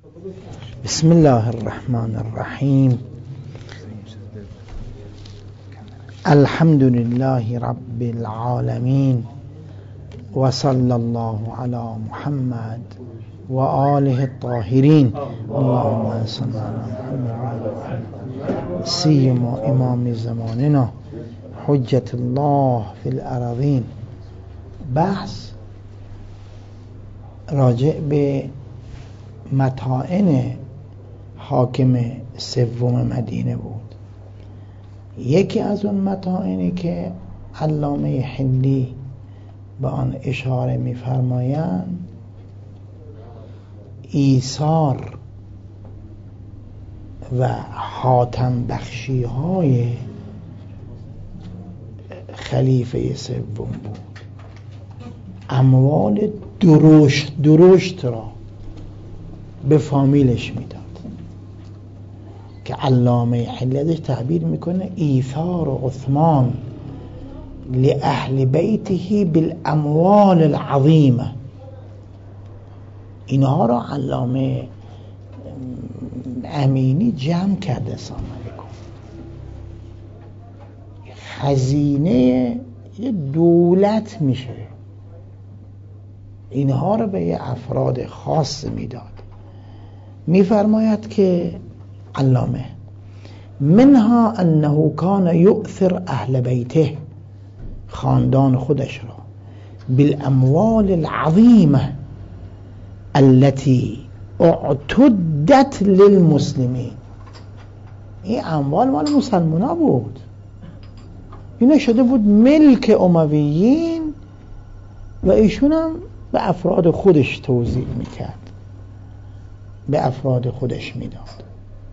بسم الله الرحمن الرحیم. الحمد لله رب العالمین و صلی الله علی محمد و آله الطاهرین. اللهم صل علی محمد سیما امام زماننا حجت الله فی الارضین. بحث راجع به مطائن حاکم سوم مدینه بود. یکی از اون مطائنی که علامه حلی به آن اشاره می‌فرمایند ایثار و حاتم بخشی های خلیفه سوم بود. اموال درشت را به فامیلش میداد که علامه حلی ازش تعبیر میکنه ایثار عثمان لأهل بیته بالاموال العظیمه. اینها را علامه امینی جمع کرده. سلام علیکم. خزینه دولت میشه، اینها را به افراد خاص میداد. میفرماید که علامه منها انه کان یؤثر اهل بیته، خاندان خودش را، بالاموال العظیمه التي اعتدت للمسلمین. این اموال مال مسلمانا بود، اینا شده بود ملک امویین و ایشون هم به افراد خودش توزیع میکرد، به افراد خودش میداد.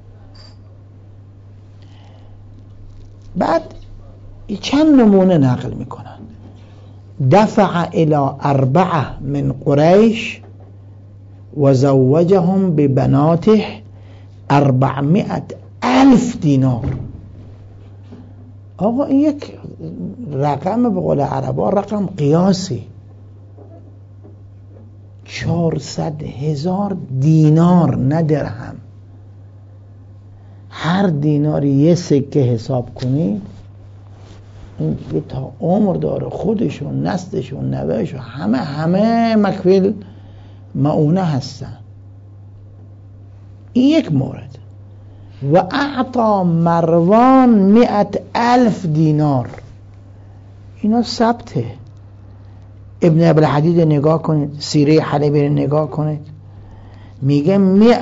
بعد چند نمونه نقل میکنن. دفع الى 4 من قریش و زوجهم ببناته 400,000 دینار. آقا این یک رقم به قول عربا رقم قیاسی. 400,000 دینار، نه درهم. هر دیناری یه سکه حساب کنید، این تا عمر داره، خودشون، نسلشون، نوهشون، همه مکفیل معونه هستن. این یک مورد. و اعطا مروان 100,000 دینار. اینا ثبته. ابن ابوالحدید نگاه کنید، سیره حلبی نگاه کنید، میگه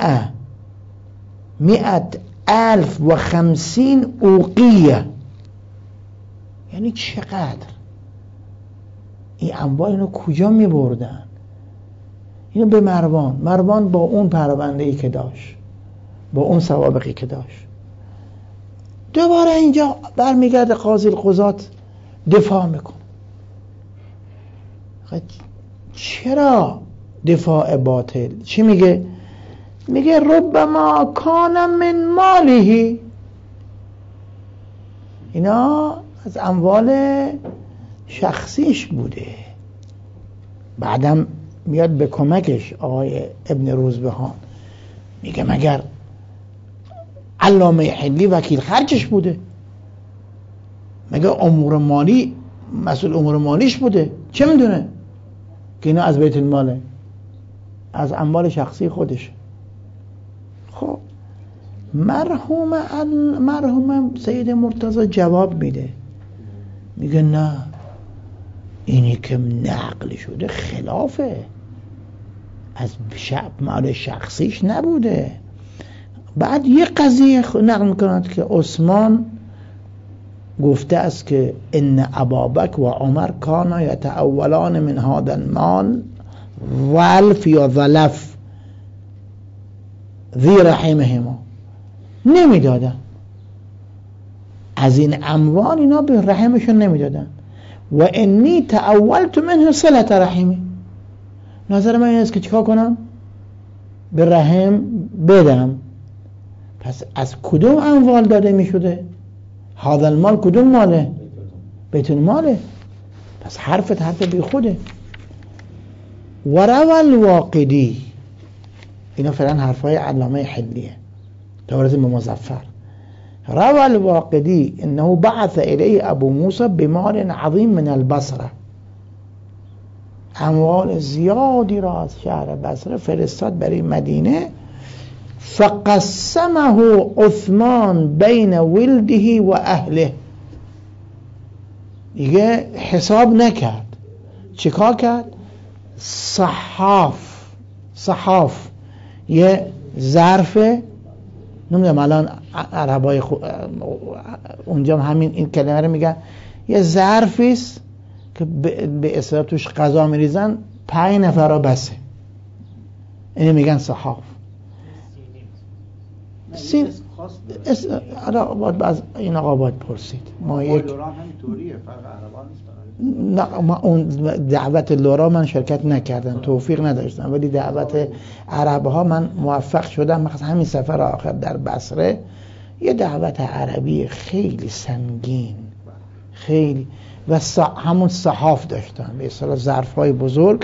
100,050 اوقیه. یعنی چقدر؟ این اموال اینو کجا میبردن؟ اینو به مروان با اون پرونده‌ای که داشت، با اون سوابقی که داشت، دوباره اینجا برمیگرده قاضی القضات دفاع میکنه. چرا دفاع باطل؟ چی میگه؟ میگه ربما کان من ماله، اینا از اموال شخصیش بوده. بعدم میاد به کمکش آقای ابن روزبهان، میگه مگر علامه حلی وکیل خرجش بوده؟ مگه امور مالی مسئول امور مالیش بوده؟ چه میدونه که اینا از بیت الماله، از اموال شخصی خودش؟ خب مرحوم سید مرتضی جواب میده، میگه نه، اینی که نقل شده خلافه، از مال شخصیش نبوده. بعد یه قضیه نقل میکنند که عثمان گفته است که ان ابابکر و عمر کانا یتأولان من هذا المال ولف یا ظلف ذی رحمهما. نمیدادن از این اموال، اینا به رحمشون نمیدادن. و انی تأولت منه صلة رحمی. نظر من این است که چیکار کنم؟ به رحم بدم. پس از کدوم اموال داده میشده؟ هذا المال کدوم ماله؟ بیت الماله. پس حرفت حرف بی خوده. و روى الواقدی، اینا فعلا حرفای علامه حلیه تورات مظفر. روى الواقدي انه بعث الیه ابو موسی بمال عظیم من البصره، اموال زیادی را از شهر بصره فرستاد برای مدینه. فقسمه عثمان بین ولده و اهله، دیگه حساب نکرد، چیکار کرد؟ صحاف یه ظرف، نمیدونم الان عربای اونجا همین این کلمه رو میگن، یه ظرفیست که به اصطلاح توش غذا میریزن 5 نفر را بسه، اینو میگن صحاف. سین از این آقا باید پرسید. ما یک نه، ما اون دعوت لورا من شرکت نکردم، توفیق نداشتم، ولی دعوت عربها من موفق شدم. مثلا همین سفر آخر در بصره یه دعوت عربی خیلی سنگین، خیلی، و همون صحاف داشتن، به اصطلاح ظرف‌های بزرگ،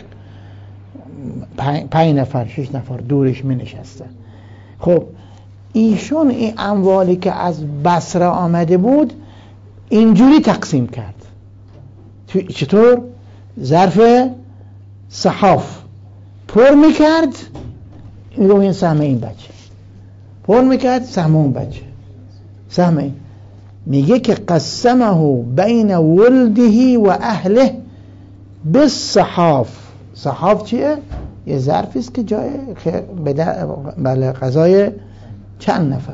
5 نفر 6 نفر دورش می نشستن. خب ایشون این اموالی که از بصره آمده بود اینجوری تقسیم کرد. چطور؟ ظرف صحاف پر میکرد، میگم این سهم این بچه، پر میکرد سهم اون بچه، سهم این. میگه که قسمه بین ولده و اهله بالصحاف. صحاف چیه؟ یه ظرفیست که جای بله غذای چند نفر.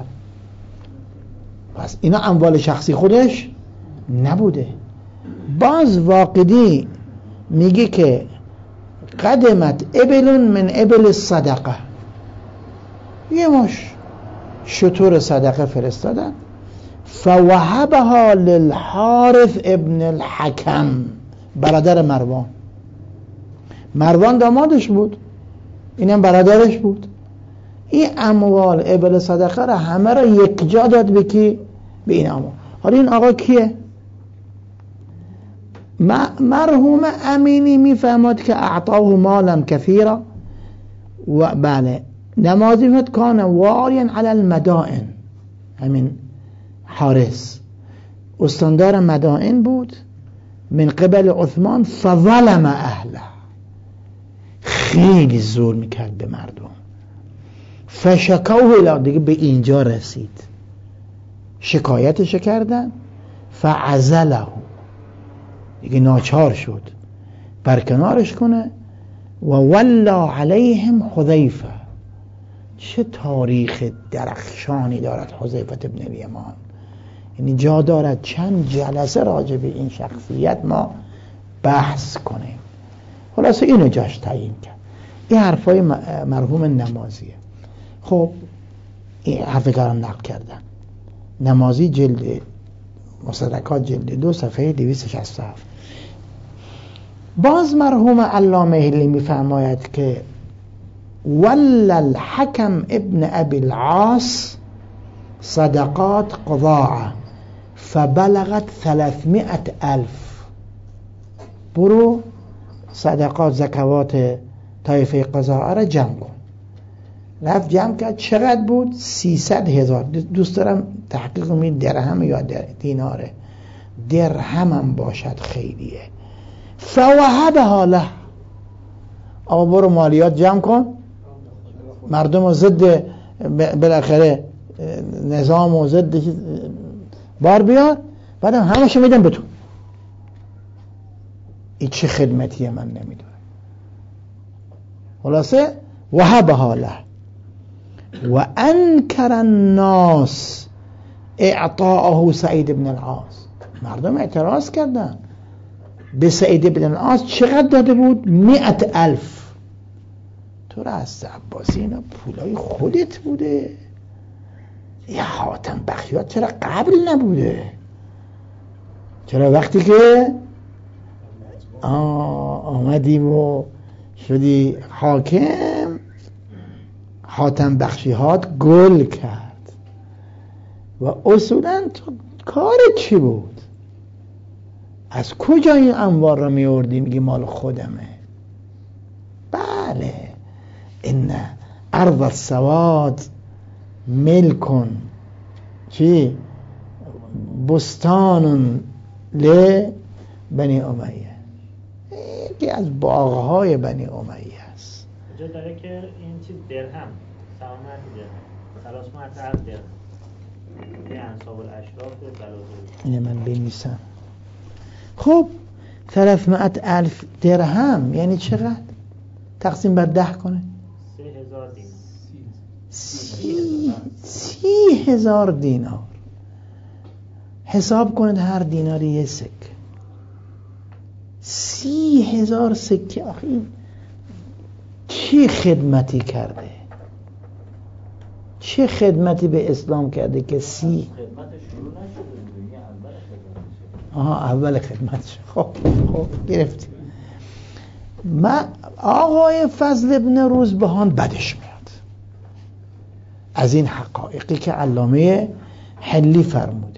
پس اینا اموال شخصی خودش نبوده. باز واقدی میگه که قدمت ابل من ابل الصدقه، یه مش شتر صدقه فرستادن. فوهبها للحارث ابن الحکم، برادر مروان دامادش بود، اینم برادرش بود. این اموال ابل صدقه را همه را یک جا داد به کی؟ به این اموال. حالا این آقا کیه؟ مرحوم امینی میفهمد که اعطاه مالا کثیرا و بله نمازی فت کان والیا علی المدائن. همین حارس استاندار مدائن بود من قبل عثمان، فظلم اهله، خیلی زور میکرد به مردم. فشکوه الی، دیگه به اینجا رسید، شکایتش کردن. فعزله، دیگه ناچار شد برکنارش کنه. و ولا علیهم حذیفه، چه تاریخ درخشانی دارد حذیفه ابن الیمان، یعنی جا دارد چند جلسه راجع به این شخصیت ما بحث کنیم. خلاصه اینو جاش تعیین کرد. این حرفای مرحوم نمازیه. خب این حرفی که نقل کردن نمازی جلد مصدقات جلد 2 صفحه 267. باز مرحوم علامه حلی میفرماید که ول الحکم ابن ابی العاص صدقات قضاعه فبلغت 300,000. برو صدقات زکوات طایفه قضاعه را جمع کن. رفت جمع کرد، چقدر بود؟ 300,000. دوست دارم تحقیق کنید درهم یا دیناره. درهمم باشد خیلیه. فوهبها له، آقا برو مالیات جمع کن، مردم رو ضد بالاخره نظام و ضد بار بیار، بعدم همشو میدم به تو. این چه خدمتیه من نمیدونم. خلاصه وهبها له. و انکر الناس اعطاءه سعید بن العاص، مردم اعتراض کردن به سعید بن العاص چقدر داده بود؟ 100,000. تو را از عباسی اینا پولای خودت بوده، یا حاتم بخیات چرا قبل نبوده؟ چرا وقتی که آمدیم و شدی حاکم حاتم بخشیهات گل کرد؟ و اصولا تو کارت چی بود؟ از کجا این اموال را می آوردی میگی مال خودمه؟ بله، ان ارض السواد ملکن چی بستان لبنی امیه، یکی از باغهای بنی امیه است. جا داره که این چیز درهم سامت درهم 300 درهم که انصاب الاشراف بلوزه اینه من بنویسم. خب 300,000 درهم یعنی چقدر؟ تقسیم بر 10 کنه 30,000 دینار. 30,000 دینار. حساب کنید هر دیناری یه سکه. 30,000 سکه. آخه این چه خدمتی کرده؟ چه خدمتی به اسلام کرده که خدمت شروع نشده، اول خدمتش. خب گرفتی. آقای فضل ابن روزبهان بدش میاد از این حقایقی که علامه حلی فرموده.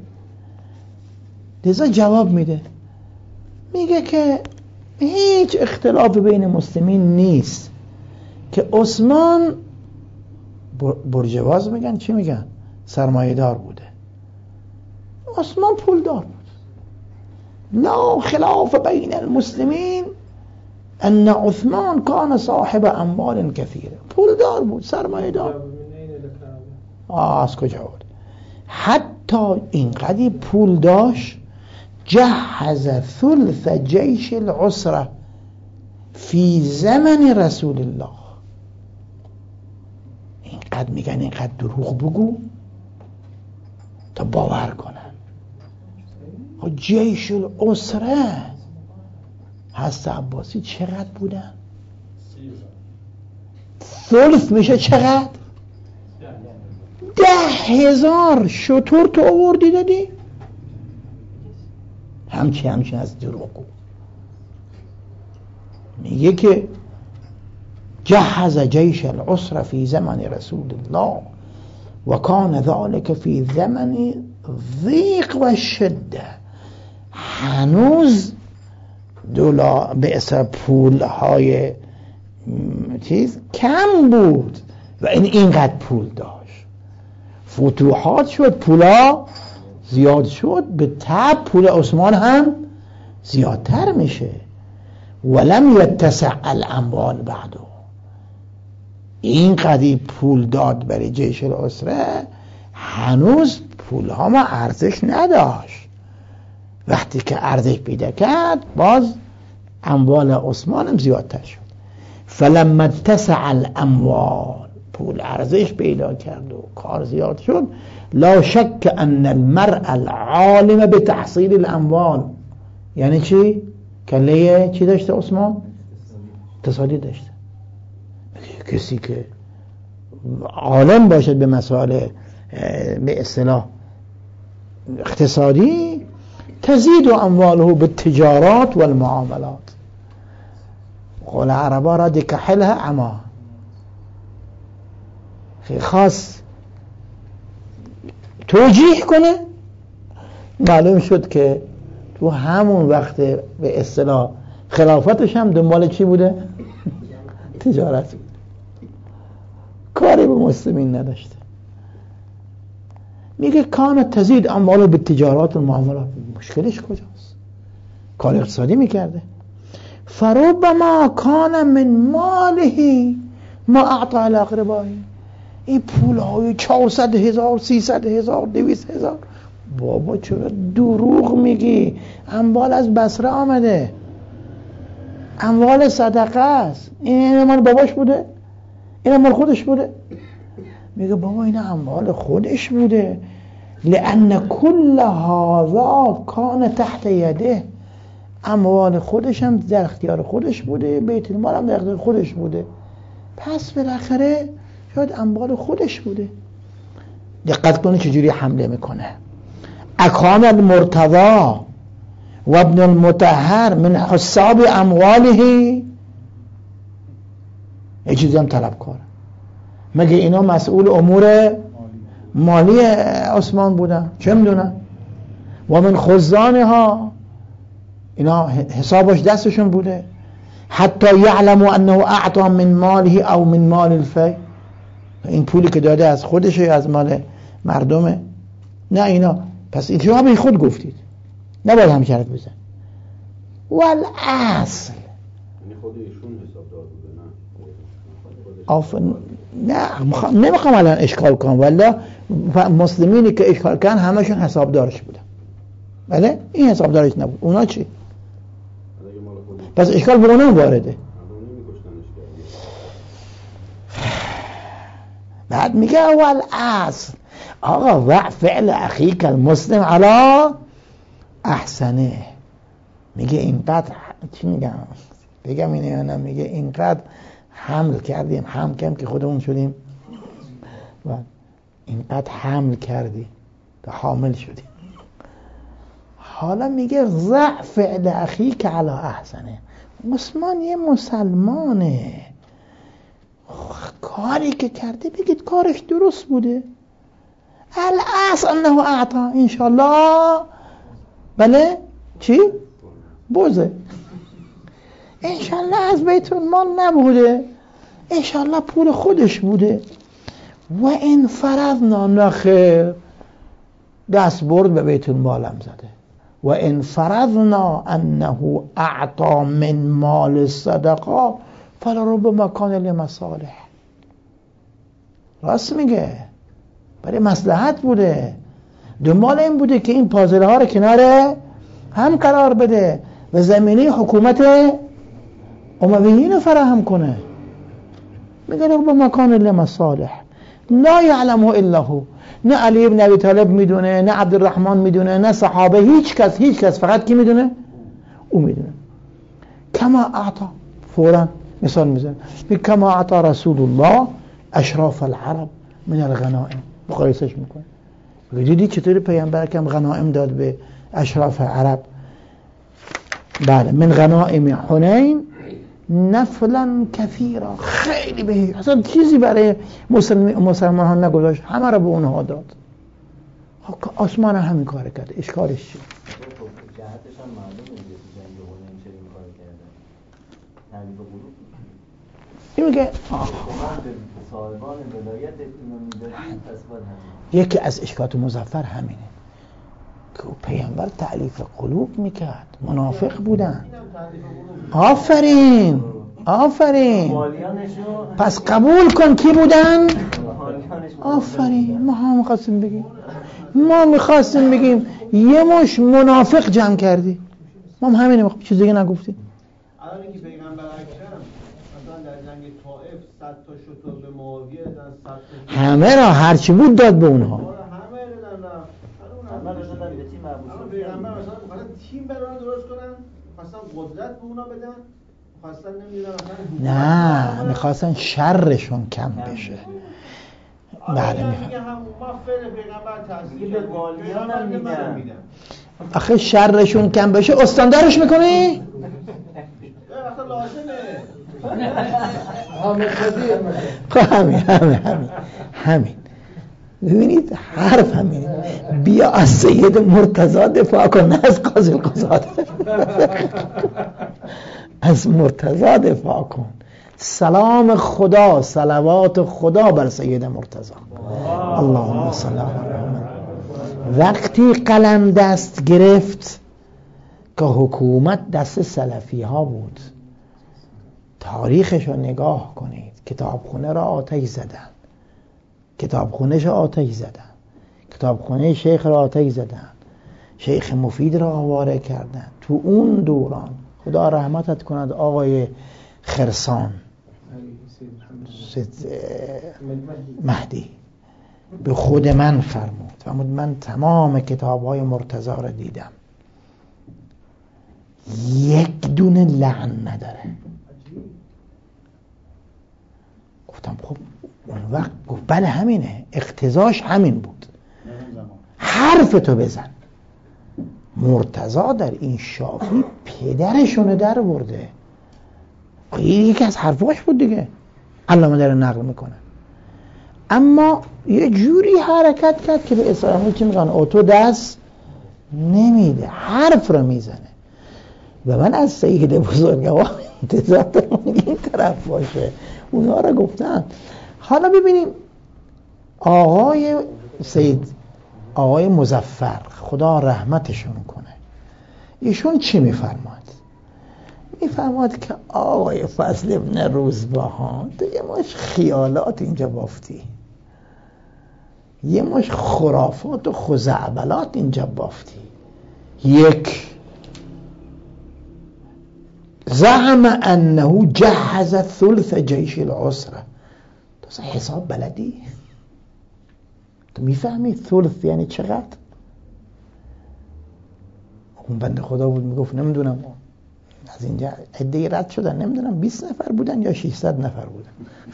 لذا جواب میده، میگه که هیچ اختلاف بین مسلمین نیست که عثمان برجواز میگن چی میگن؟ سرمایه دار بوده. عثمان پول دار بود. لا خلاف بین المسلمین ان عثمان کان صاحب اموال کثیره. پول دار بود، سرمایه دار. از کجا بود؟ حتی اینقدر پول داشت جهز ثلث جیش العسره فی زمن رسول الله. اینقدر میگن اینقدر دروغ بگو تا باور کنن. جیش العسره حضرت عباسی چقدر بودن؟ 30,000 میشه چقدر؟ 10,000 شتر تو آوردی دادی؟ همچین از دروغو. میگه که جهز جیش العسر فی زمن رسول الله و کان ذلك فی زمن ضیق و شده. هنوز به اثر پولهای چیز کم بود و اینقدر پول داشت. فتوحات شد، پولا زیاد شد، به تبع پول عثمان هم زیادتر میشه. ولم یتسع الاموال بعدو. اینقدر پول داد برای جیش العسره، هنوز پول ها ما ارزش نداشت. وقتی که ارزش پیدا کرد باز اموال عثمان هم زیادتر شد. فلما اتسع الاموال، پول ارزش پیدا کرد و کار زیاد شد. لا شک ان المرء العالم بتحصیل الاموال، یعنی چی؟ کله چی داشته عثمان؟ اقتصادی داشته. کسی که عالم باشد به مسائل به اصطلاح اقتصادی، تزید امواله بالتجارات والمعاملات. قول عربا را دکحلها عما. خاص توجیه کنه. معلوم شد که تو همون وقت به اصطلاح خلافتش هم دنبال چی بوده؟ تجارت بود. کاری به مسلمین نداشته. میگه کان تزید اموال به تجارات و معاملات. مشکلش کجاست؟ کار اقتصادی میکرده. فربما کان من ماله ما اعطى الاقربایی. این پول های 400,000 300,000 200,000 بابا چرا دروغ میگی؟ اموال از بصره آمده، اموال صدقه است. این مال باباش بوده؟ این مال خودش بوده؟ میگه بابا این اموال خودش بوده. لأن كل هذا كان تحت يده. اموال خودش هم در اختیار خودش بوده، بیت المال هم در اختیار خودش بوده، پس بالاخره شاید اموال خودش بوده. دقت کنه چجوری حمله میکنه. اکان المرتضی و ابن المطهر من حساب امواله. یه چیزی هم طلب کنه. مگه اینا مسئول امور مالی عثمان بودن؟ چه میدونن؟ و من خزانها، اینا حسابش دستشون بوده. حتی یعلم انه اعطى من ماله او من مال الفی، این پولی که داده از خودشه یا از مال مردمه؟ نه اینا. پس این شما به خود گفتید، نباید هم شرط بزن. والاصل خود ایشون حسابدار بوده؟ نه نمیخوام الان اشکال کنم، ولی مسلمینی که اشکال کردن همشون حسابدارش بودن. بله این حسابدارش نبود. اونا چی؟ پس اشکال به اونم وارده. بعد میگه اول اصل آقا و فعل اخیک المسلم علی احسنه. میگه اینقدر چی میگم بگم اینه یا نه؟ میگه اینقدر حمل کردیم، حمل کردیم که خودمون شدیم و اینقدر حمل کردی تا حامل شدیم. حالا میگه ضع فعل اخیک علی احسنه. مسلمان یه مسلمانه، کاری که کرده بگید کارش درست بوده. الاصل انه اعطا انشالله. بله چی؟ بوزه انشالله از بیت المال نبوده، انشالله پول خودش بوده. و این فرضنا نخیر، دست برد به بیت المال هم زده. و این فرضنا انه اعطا من مال صدقه فلربما کان لمصالح. راست میگه، برای مصلحت بوده. دنبال این بوده که این پازل ها رو کنار هم قرار بده و زمینه حکومت امویین رو فراهم کنه. میگه ربما کان لمصالح لا یعلمه الا هو. نه علی ابن ابی طالب میدونه، نه عبدالرحمن میدونه، نه صحابه، هیچ کس. فقط کی میدونه؟ او میدونه. کما اعطا، فورا مثال میزنه، کما اعطا رسول الله اشراف العرب من الغنائم. مقایسش میکنه. دیدی چطوری پیامبر کم غنائم داد به اشراف عرب؟ بله، من غنائم حنین نفلا کثیرا، خیلی بهش اصلا چیزی برای مسلمان ها نگذاشت، همه را به اونها داد. آسمان همین کار کرده، اشکالش چیه؟ جهتش هم معلومه که جنگ حنین چه این کار کردن، تعریف غروب. این میگه صاحبان ولایت اینو میدادی، پس باید همین. یکی از اشکالات مظفر همینه که پیامبر تعلیف قلوب میکرد، منافق بودن. آفرین پس قبول کن کی بودن؟ آفرین. ما میخواستیم بگیم یه مش منافق جمع کردی، ما همینه، چیز دیگه نگفتیم. الان اینکه پیغمبر اکرم مثلا در جنگ طائف 100 تا شتر به معاویه دادن، 100 تا همه را هرچی بود داد به اونها. همه دادن به تیم ابوسفیان. پیغمبر مثلا می‌خواستن تیم برای درست کنن، می‌خواستن قدرت به اونا بدن، می‌خواستن نمی‌دونم نه می‌خواستن شرشون کم بشه. بله میگه هم ما فعل پیغمبر تاثیر به والیان هم میدن. آخه شرشون کم بشه استاندارش میکنی؟ وقتا لازمه. همین ببینید حرف همین. بیا از سید مرتضی دفاع کن، نه از قاضی القضات. از مرتضی دفاع کن. سلام خدا، صلوات خدا بر سید مرتضی. اللهم صل علی محمد. وقتی قلم دست گرفت که حکومت دست سلفی ها بود، تاریخش رو نگاه کنید. کتابخونه را آتش زدن، کتابخونهش را آتش زدن، کتابخونه شیخ را آتش زدن، شیخ مفید را آواره کردن. تو اون دوران خدا رحمتت کند آقای خرسان مهدی به خود من فرمود من تمام کتاب‌های مرتضی را دیدم، یک دونه لعن نداره. گفتم خب اون وقت گفت بله همینه، اقتضاش همین بود، حرفتو بزن. مرتضی در این شافی پدرشونه در برده، یکی از حرفاش بود دیگه، علامه در نقل میکنه. اما یه جوری حرکت کرد که به اسلامی چی میگن، اوتو دست نمیده، حرف رو میزنه. و من از سید بزرگوار انتظار دارم این طرف باشه. اونا رو گفتم. حالا ببینیم آقای مظفر خدا رحمتشون کنه، ایشون چی میفرماد؟ میفرماد که آقای فضل ابن روزبهان تو یه مش خیالات اینجا بافتی، یه مش خرافات و خزعبلات اینجا بافتی. یک، زعم انه جهز ثلث جیش العسره. تو حساب بلدی؟ تو میفهمی ثلث یعنی چقدر؟ اون بنده خدا بود میگفت نمیدونم، از اینجا عده‌ای رد شدن، نمیدونم 20 نفر بودن یا 600 نفر بودن.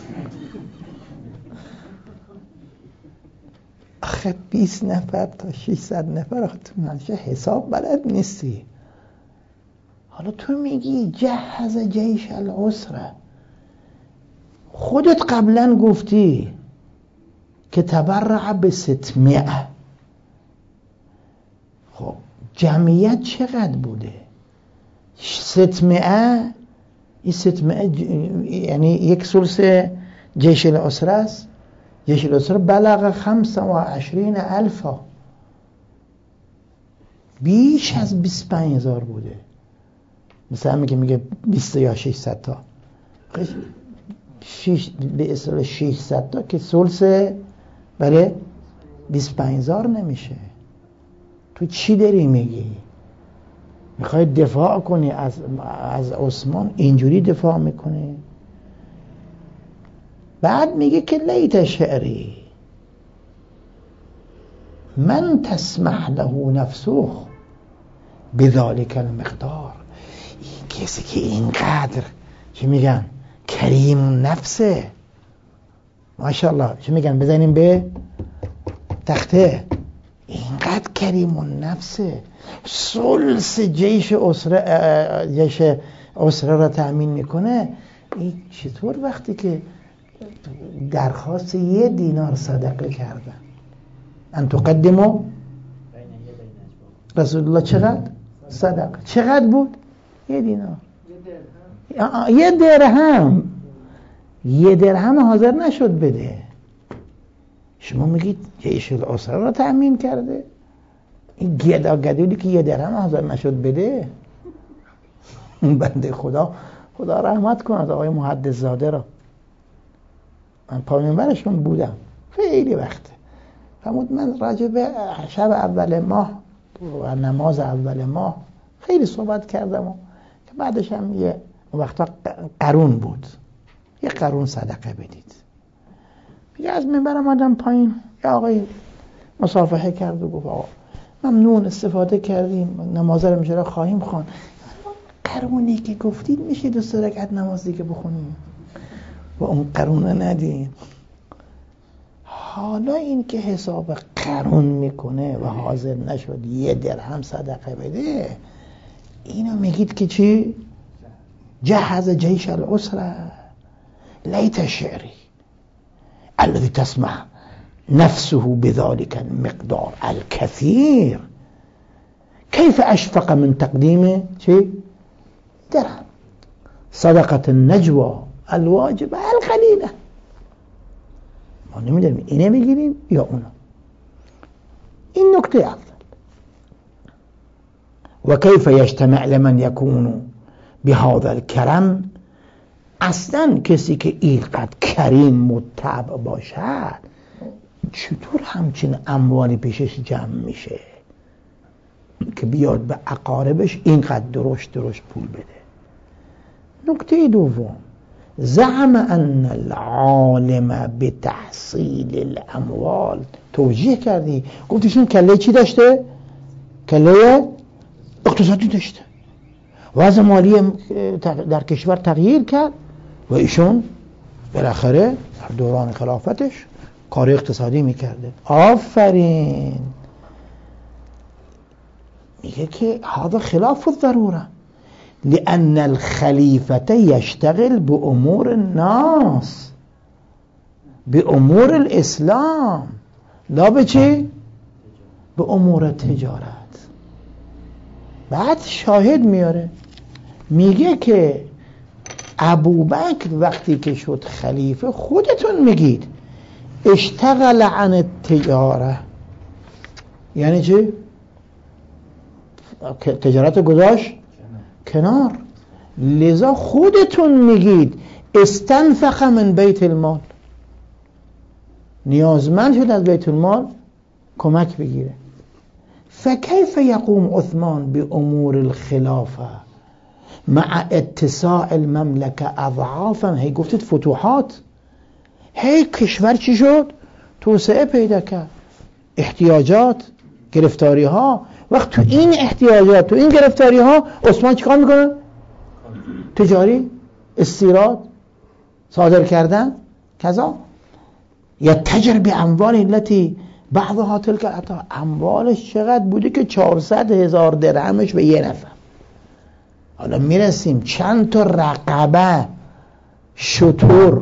آخه 20 نفر تا 600 نفر، آخه تو منشه حساب بلد نیستی. حالا تو میگی جهز جیش العسره، خودت قبلا گفتی که تبرع به 600. خب جمعیت چقدر بوده؟ 600. این 600 یعنی یک ثلث جیش الاسره است. جیش الاسره بلغ 25,000، بیش از 25,000 بوده. مثلا میگه 20 یا 600 تا، به اصطلاح 600 تا که ثلث بله 25,000 نمیشه. تو چی داری میگی؟ میخوای دفاع کنی از عثمان، اینجوری دفاع میکنی. بعد میگه که لیت شعری من تسمح له نفسه بذلك المقدار. این کسی که اینقدر چی میگن کریم نفسه، ماشاءالله چی میگن بزنیم به تخته، اینقدر کریم نفسه، ثلث جیش اسره را تأمین میکنه. این چطور وقتی که درخواست 1 دینار صدقه کردن؟ ان تقدموا رسول الله چقدر صدقه؟ چقدر بود؟ 1 دینار، 1 درهم. 1 درهم حاضر نشد بده. شما میگید جیش الاسره را تأمین کرده؟ این گدولی که 1 درهم حاضر نشد بده. بنده خدا رحمت کنه آقای محدث زاده را، من پایینورشون بودم خیلی وقته. فرمود من راجع به شب اول ماه و نماز اول ماه خیلی صحبت کردم و که بعدش هم یه وقتا قرون بود، یه قرون صدقه بدید. دیگه از منبر آمدم پایین، یه آقای مصافحه کرد و گفت آقا ممنون استفاده کردیم، نماز رو میشه خواهیم خوان. قرونی که گفتید میشه 2 رکعت نماز دیگه بخونیم و اون قرون رو ندیم. حالا این که حساب قرون میکنه و حاضر نشد 1 درهم صدقه بده، اینو میگید که چی؟ جهز جیش العسره لیت شعری الذي تسمع نفسه بذلك المقدار الكثير كيف اشفق من تقديم شيء درهم صدقة النجوى الواجبة القليلة. ما نمیدونیم اینه میگیریم یا اونا. این نکته اول. و کیف یجتمع لمن یکون بهذا الكرم، اصلا کسی که اینقدر کریم متبع باشد چطور همچین اموالی پیشش جمع میشه که بیاد به اقاربش اینقدر درشت پول بده؟ نکته دوم، زعم ان العالم بتحصیل الاموال، توجیه کردی گفتیشون کله چی داشته؟ کله اقتصادی داشته، وضع مالی در کشور تغییر کرد و ایشون بالاخره در دوران خلافتش کار اقتصادی میکرده. آفرین. میگه که هذا خلاف الضروره لأن الخليفة يشتغل بأمور الناس بأمور الإسلام لا بچه؟ بأمور تجارت. بعد شاهد میاره میگه که ابوبکر وقتی که شد خلیفه، خودتون میگید اشتغل عن التجاره، یعنی چی؟ تجارت گذاشت کنار. لذا خودتون میگید استنفق من بیت المال، نیازمند شد از بیت المال کمک بگیره. فکیف یقوم عثمان بامور الخلافه مع اتساع المملکه اضعافا؟ هی گفتید فتوحات، هی کشور چی شد؟ توسعه پیدا کرد، احتیاجات، گرفتاری ها. وقت تو این احتیاجات، تو این گرفتاری ها عثمان چیکار میکنه؟ تجاری، استیراد، صادر کردن، کذا. یا تجر به اموال التي بعضها تلك العطا، اموالش چقدر بوده که 400,000 درهمش به یه نفر. حالا میرسیم چند تا رقبه شتر،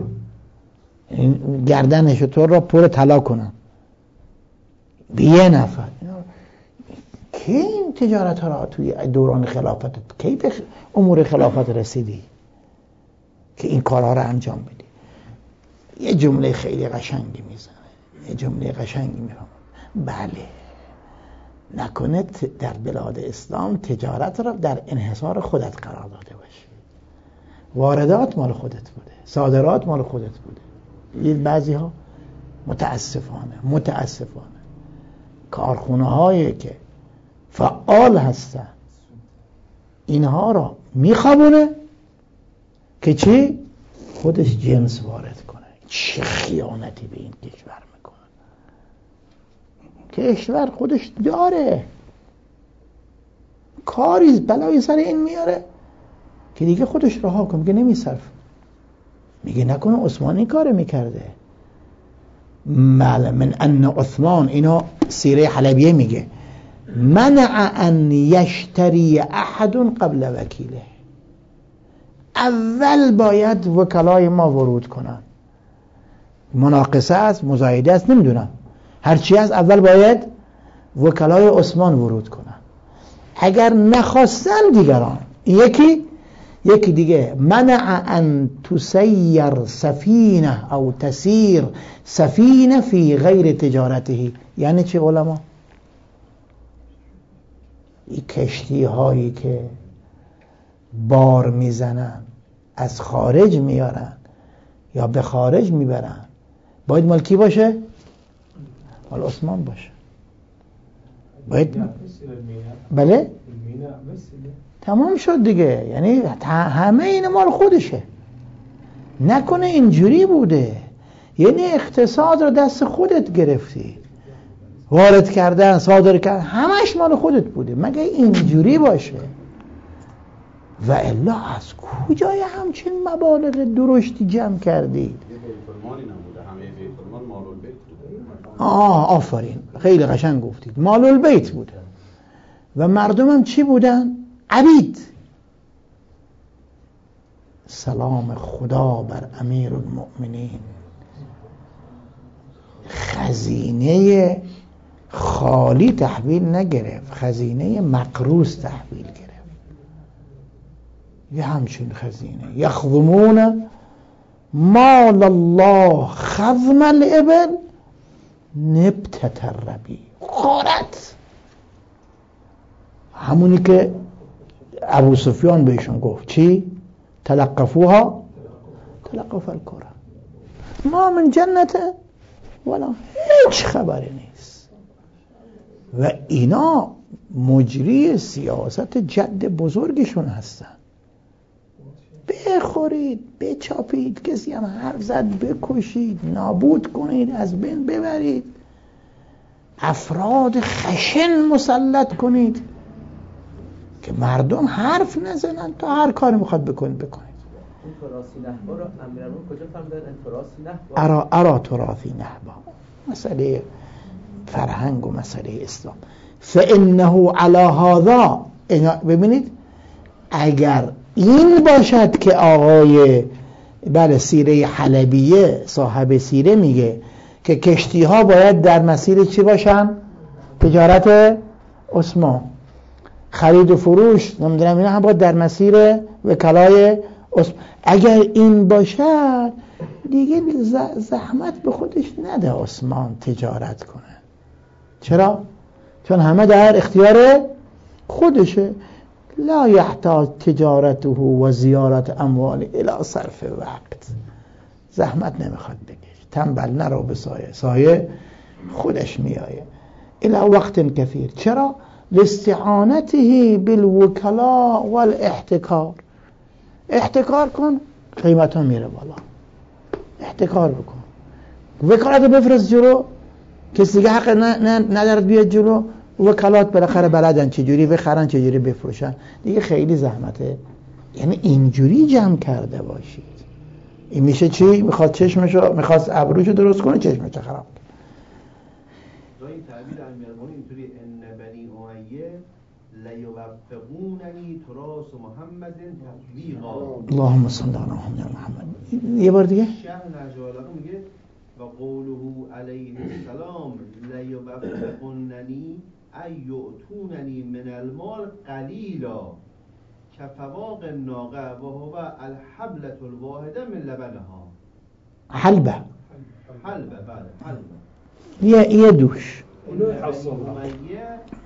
گردن شتر را پر طلا کنن به یه نفر. کی این تجارت ها را توی دوران خلافت، کی به امور خلافت رسیدی که این کارها را انجام بدی؟ یه جمله خیلی قشنگی میزنه، یه جمله قشنگی میفهمم. بله، نکنه در بلاد اسلام تجارت را در انحصار خودت قرار داده باشی، واردات مال خودت بوده، صادرات مال خودت بوده. بعضی ها متاسفانه کارخونه هایی که فعال هستن اینها را میخوابونه که چی؟ خودش جنس وارد کنه. چه خیانتی به این کشور میکنه. کشور خودش داره کاری بلای سر این میاره که دیگه خودش رها کنه، میگه نمیصرف. میگه نکنه عثمانی کار میکرده. من ان عثمان، اینا سیره حلبیه میگه، منع ان یشتری احد قبل وکیله. اول باید وکلای ما ورود کنن. مناقصه است، مزایده است، نمیدونم، هرچی از اول باید وکلای عثمان ورود کنن. اگر نخواستن دیگران، یکی دیگه منع ان تسیر سفینه او تسیر سفینه فی غیر تجارته. یعنی چه علما؟ این کشتی هایی که بار میزنن از خارج میارن یا به خارج میبرن، باید مال کی باشه؟ مال عثمان باشه. باید بله؟ تمام شد دیگه. یعنی همه این مال خودشه. نکنه اینجوری بوده، یعنی اقتصاد رو دست خودت گرفتی، وارد کردن، صادر کردن، همش مال خودت بوده. مگه اینجوری باشه؟ و الا از کجای همچین مبالغ درشتی جمع کردید؟ آفرین، خیلی قشنگ گفتید. مال البیت بوده. و مردم هم چی بودن؟ عبید. سلام خدا بر امیر المؤمنین. خزینه خالی تحویل نگرفت، خزینه مقروض تحویل گرفت. یه همچین خزینه. یخضمون مال الله خضم الابل نبتة الربی. غارت، همونی که ابو سفیان بهشون گفت چی؟ تلقفوها تلقف الکره ما من جنت ولا، هیچ خبری نیست. و اینا مجری سیاست جد بزرگشون هستن. بخورید، بچاپید، کسی هم حرف زد بکشید، نابود کنید، از بین ببرید، افراد خشن مسلط کنید که مردم حرف نزنن، تا هر کاری میخواد بکنید. این تراثی نحبا رو امیرالمومنین کجا فهمیدن؟ تراثی نحبا ارا تراثی نحبا، مسئله فرهنگ و مسئله اسلام. فانه علی هذا، ببینید اگر این باشد که آقای سیره حلبیه صاحب سیره میگه که کشتی ها باید در مسیر چی باشن؟ تجارت عثمان. خرید و فروش نمیدونم اینا هم باید در مسیر وکلای اگر این باشد دیگه زحمت به خودش نده عثمان تجارت کنه. چرا؟ چون همه در اختیار خودشه. لا یحتاج تجارته و زیارت اموال الى صرف وقت. زحمت نمیخواد بکش، تنبل نرو به سایه خودش میآیه. الى وقت کثیر. چرا؟ لاستعانته بالوکلاء والاحتکار. احتکار کن قیمت ها میره بالا، احتکار بکن، وکالت بفرست جلو، کسی دیگه حق ندارد بیاد جلو. وکالات بالاخره بلدن چجوری بخرن چجوری بفروشن، دیگه خیلی زحمته. یعنی اینجوری جمع کرده باشید. این میشه چی؟ میخواد چشمشو، میخواست ابروشو درست کنه، چشمشو خراب کنه. این تعبیر امیرالمومنین اینطوری ان بنی امیه لیوفقوننی تراث محمد تفویقا. اللهم صل علی محمد. یه بار دیگه شهر نجاله میگه و قوله علیه السلام لیوفقوننی ای یؤتوننی من المال قلیلا کفواق الناقه و هو الحبلة الواحده من لبنها. حلبه حلبه یه دوش. امیه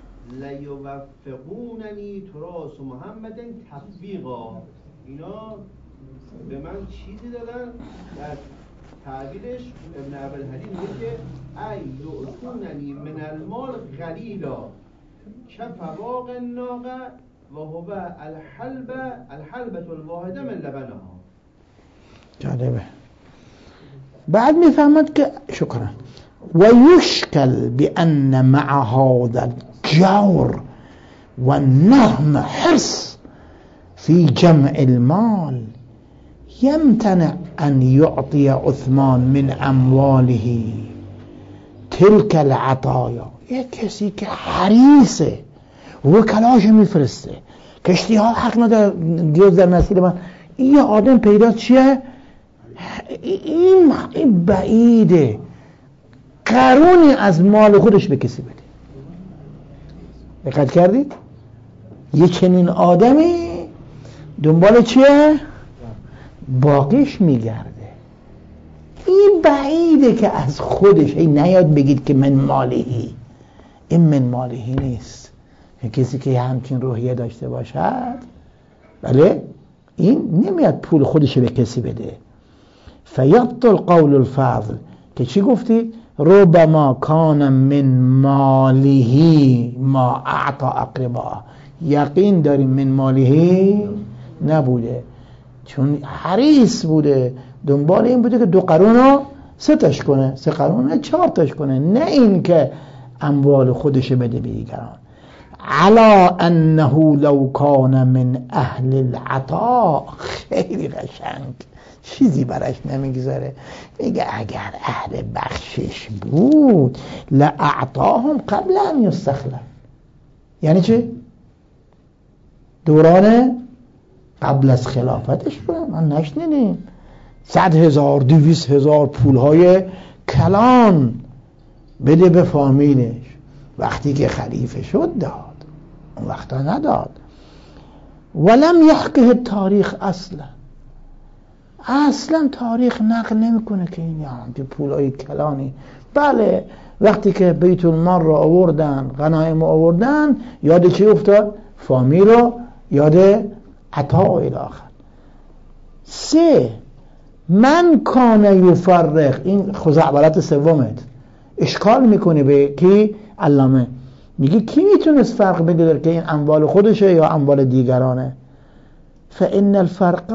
لیوفقوننی تراث محمد تفویقا. اینا به من چیزی دادن در تعبیرش ابن عبدالحدید میگه که ای یؤتوننی من المال قلیلا کفواق الناقه و هو الحلبة الواحده من لبنها. جالبه. بعد میفهمد که شکرا و یشکل بأن مع هذا الجور و نهم حرص في جمع المال يمتنع أن يعطي عثمان من أمواله تلك العطايا. یک کسی که حریصه وکلاش میفرسته، کشتی ها حق نداره دیوز در مسیر من، این آدم پیدا چیه؟ این بعیده قرونی از مال خودش به کسی بده. دقت کردید؟ یه چنین آدمی دنبال چیه؟ باقیش میگرده. این بعیده که از خودش نیاد بگید که من مالهی. این من مالهی نیست. کسی که همچین روحیه داشته باشد، بله، این نمیاد پول خودش به کسی بده. فیبطل قول الفضل که چی گفتی؟ ربما کان من مالهی ما اعطا اقربا. یقین داریم من مالهی نبوده، چون حریص بوده، دنبال این بوده که 2 قرون رو 3 تاش کنه، 3 قرون رو 4 تاش کنه، نه این که اموال خودش بده به دیگران. علا انه لو کان من اهل العطا. خیلی قشنگ، چیزی براش نمیگذاره، میگه اگر اهل بخشش بود لاعطاهم قبل ان یستخلف. یعنی چی؟ دوران قبل از خلافتش رو من نشنیدیم 100,000 200,000 پولهای کلان بده به فامیلش. وقتی که خلیفه شد داد، اون وقتا نداد. ولم یحکه تاریخ اصلا تاریخ نقل نمیکنه که این یه پولهای کلانی. بله، وقتی که بیت المال رو آوردن، غنایم رو آوردن، یاد چی افتاد؟ فامیل رو، یاد عطا و الاخر. 3 من کان یفرق. این خزعبلت سومت اشکال میکنه به کی؟ علامه میگه کی میتونست فرق بده که این اموال خودشه یا اموال دیگرانه؟ فان الفرق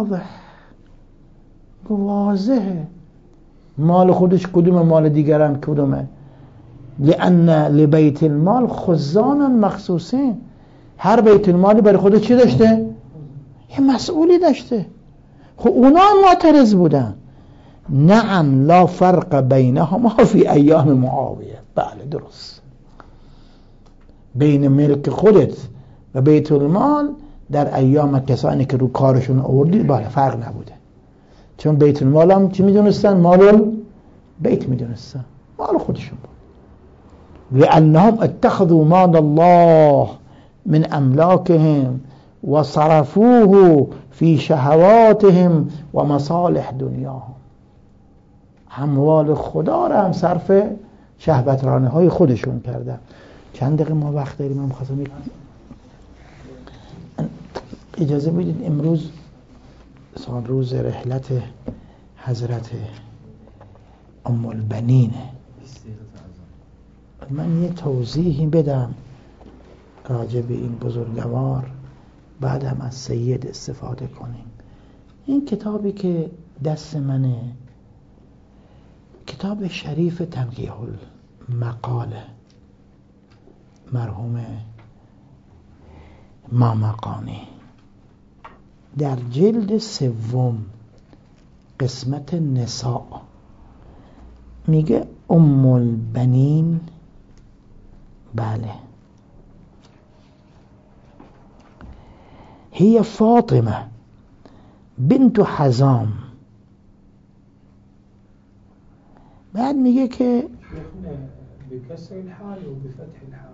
واضحه. مال خودش کدومه، مال دیگران کدومه؟ لان لبیت المال خزانا مخصوصین. هر بیت المالی برای خودش چی داشته؟ یه مسئولی داشته. خب اونا معترض بودن. نعم لا فرق بینهما فی ایام معاویه. بله درست، بین ملک خودت و بیت المال در ایام کسانی که رو کارشون آوردید بله فرق نبوده، چون بیت المال هم چی میدونستن؟ مال بیت میدونستن، مال خودشون بود. لأنهم اتخذوا مال الله من املاکهم و صرفوه فی شهواتهم و مصالح دنیاهم. اموال خدا را هم صرف شهوترانه های خودشون کردن. چند دقیقه ما وقت داریم؟ من خواستم اجازه بدید امروز روز رحلت حضرت ام البنین، من یه توضیحی بدم راجع به این بزرگوار، بعد هم از سید استفاده کنیم. این کتابی که دست منه کتاب شریف تنقیح المقاله مرحوم مامقانی، در جلد 3 قسمت نساء میگه ام البنین، بله، هي فاطمه بنت حزام. بعد میگه که بکسر الحال و بفتح الحال.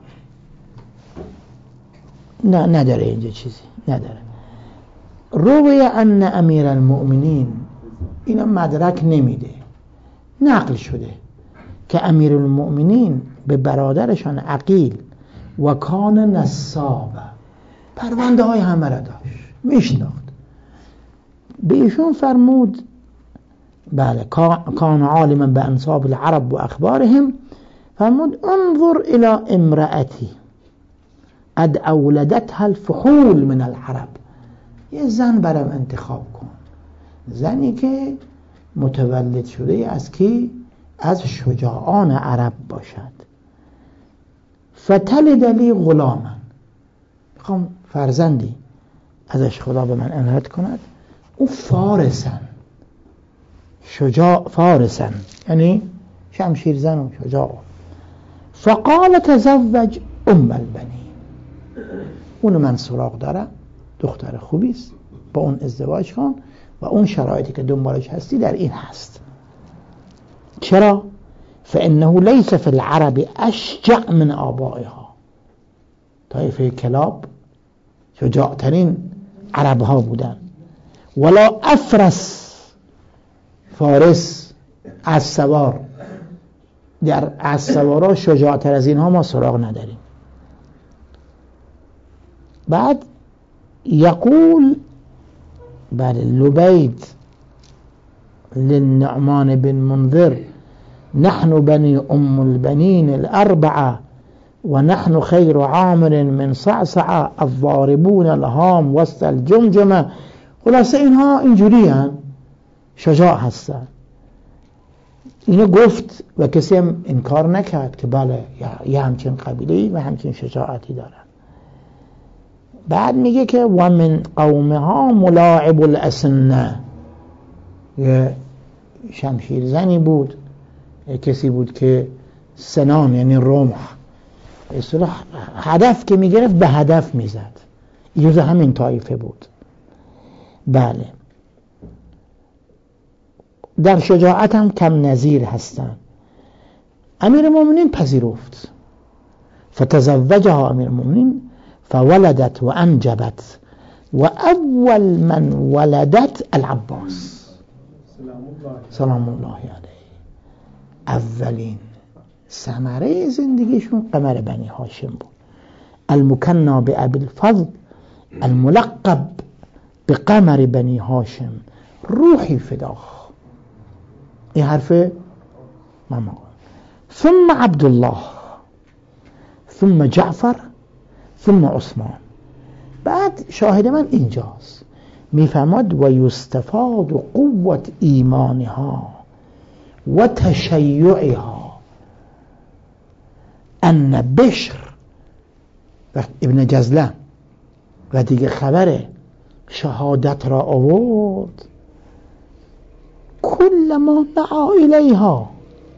نه نداره اینجا چیزی نداره. روی ان امیر المؤمنین، اینا مدرک نمیده، نقل شده که امیر المؤمنین به برادرشان عقیل و کان نصاب، پرونده های همه را داشت، میشناخت. به ایشون فرمود بله کان عالما به انصاب العرب و اخبارهم، فرمود انظر الى امرأتی اد اولدتها الفحول من العرب، یه زن برام انتخاب کن، زنی که متولد شده از کی؟ از شجاعان عرب باشد. فتلد لی غلاما، میخوام فرزندی ازش خدا به من عنایت کند، او فارسن، شجاع، فارسن یعنی شمشیر زن و شجاع. فقال تزوج ام البنین، اونو من سراغ دارم، دختر خوبیست، با اون ازدواج کن و اون شرایطی که دنبالش هستی در این هست. چرا؟ فانه لیس فی العرب اشجع من آبائها، طایفه کلاب شجاعترین عرب ها بودن، ولا افرس، فارس از سوار، در از سوارا شجاعتر از اینها ما سراغ نداریم. بعد یقول بله لبید للنعمان بن منذر نحن بني ام البنين الاربعه ونحن خير عامر من صعصع الضاربون الهام وسط الجمجمه. خلاصه اینها اینجوری هستن، شجاع هستن. اینو گفت و کسی هم انکار نکرد که بله یه همچین قبیله‌ای و همچین شجاعتی دارن. بعد میگه که و من قومها ملاعب الاسنه، یه شمشیر زنی بود، یه کسی بود که سنان یعنی رمح، اصطلاح هدف که میگرفت به هدف میزد، جز همین طایفه بود. بله در شجاعت هم کم نظیر هستن. امیر المؤمنین پذیرفت، فتزوجها امیر المؤمنین فولدت و انجبت و اول من ولدت العباس سلام الله علیه. اولین ثمره زندگیشون قمر بنی هاشم بود، المکنا به ابی الفضل الملقب به قمر بنی هاشم، روحی فداخ. این حرف ماما. ثم عبدالله ثم جعفر ثم عثمان. بعد شاهد من اینجاست، میفهمد و یستفاد قوت ایمانها و تشیعها ان بشر ابن جزله و دیگه خبر شهادت را آورد، كل ما دعا إليها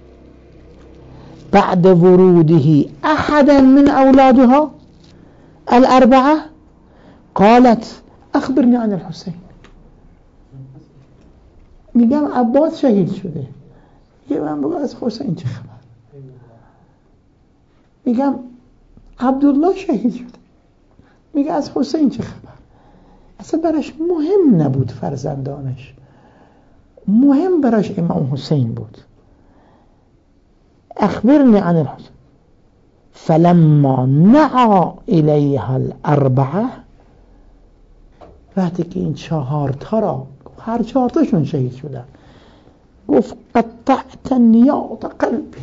بعد وروده أحدا من أولادها الأربعة قالت أخبرني عن الحسين. میگم عباس شهید شده، میگم من بگو از حسین چه خبر، میگم عبدالله شهید شده، میگه از حسین چه خبر؟ اصلا براش مهم نبود فرزندانش، مهم براش امام حسین بود. اخبرنی عن الحسین فلما نعى الیها الاربعه، وقتی که این 4 تا را، هر 4 تاشون شهید شدن، گفت قطعت نیاط قلبی،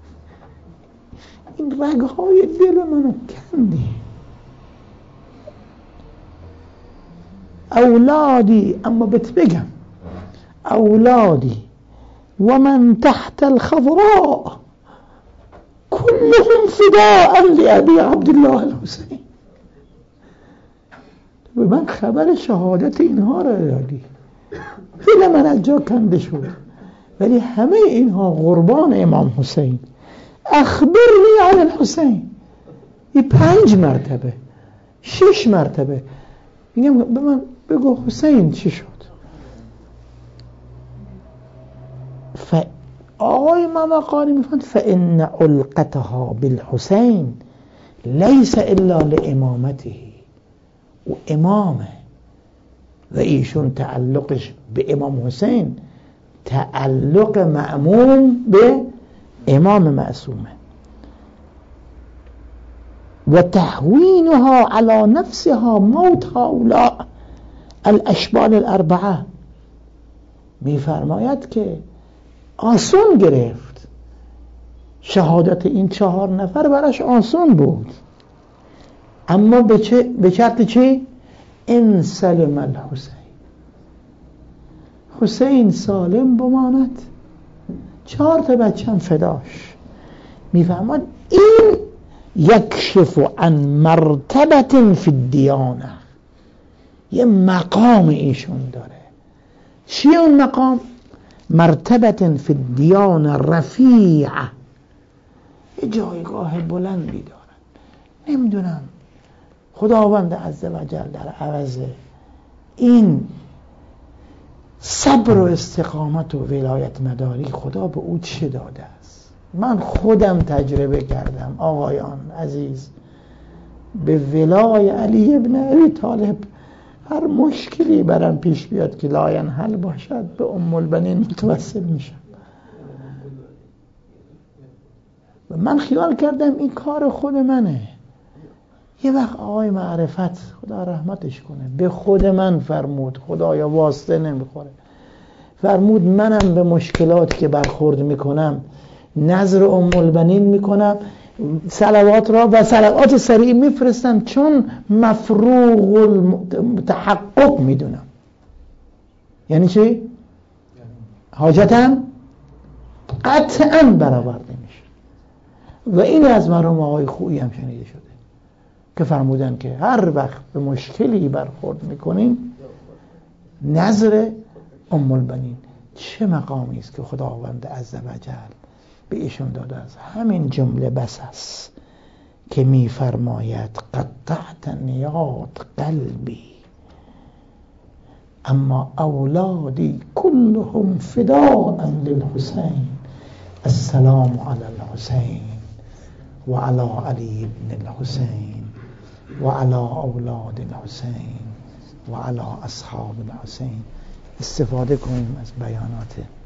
این رگهای دل منو کندی. اولادی، اما بهت بگم اولادی و من تحت الخضراء كلهم فداء لأبي عبد الله الحسين. به من خبر شهادت اینها را دادی، دل من از جا کنده شد، ولی همه اینها قربان امام حسین. اخبرنی عن الحسین. این 5 مرتبه 6 مرتبه میگم به من بگو حسین چی شد. آقای امام قاری میفهمد فإن علقتها بالحسین لیس الا لامامته، و امامه و ایشون تعلقش به امام حسین تعلق مأموم به امام معصومه. و تهوینها على نفسها موت هؤلاء الاشبال الاربعه، میفرماید که آسون گرفت، شهادت این 4 نفر براش آسون بود، اما به شرط چی؟ ان سلم الحسین، حسین سالم بماند 4 تا بچه‌م فداش. میفهمد این یکشف عن مرتبه فی الدیانه، یه مقام ایشون داره. چی اون مقام؟ مرتبه فی الدیانه رفیعه، یه جایگاه بلندی دارن. نمیدونم خداوند عزوجل در عوض این صبر و استقامت و ولایت مداری خدا به او چه داده است. من خودم تجربه کردم آقایان عزیز، به ولای علی ابن ابی طالب هر مشکلی برام پیش بیاد که لاینحل باشد به ام البنین متوسل میشم. و من خیال کردم این کار خود منه. یه وقت آقای معرفت خدا رحمتش کنه به خود من فرمود، خدایا واسطه نمیخوره، فرمود منم به مشکلاتی که برخورد میکنم نظر ام البنین میکنم، صلوات را و صلوات سریع میفرستم، چون مفروغ التحقق میدونم. یعنی چی؟ حاجتم قطعا برآورده میشه. و این از مرحوم آقای خویی هم شنیده شده که فرمودن که هر وقت به مشکلی برخورد میکنیم نظر ام البنین، چه مقامی است که خداوند عزوجل به ایشون داده است. همین جمله بس است که میفرماید قطعت نیاط قلبی اما اولادی كلهم فداء للحسین، السلام علی الحسین و علی علی ابن الحسین و علی اولاد الحسین و علی اصحاب الحسین. استفاده کنیم از بیانات